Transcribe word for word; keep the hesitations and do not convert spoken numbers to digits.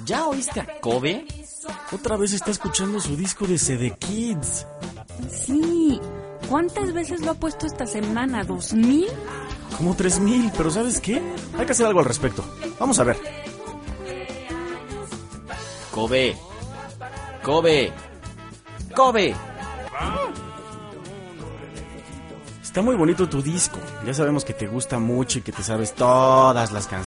¿Ya oíste a Kobe? Otra vez está escuchando su disco de C D Kids. Sí. ¿Cuántas veces lo ha puesto esta semana? ¿Dos mil? Como tres mil, pero ¿sabes qué? Hay que hacer algo al respecto. Vamos a ver. Kobe. Kobe. Kobe. Está muy bonito tu disco. Ya sabemos que te gusta mucho y que te sabes todas las canciones.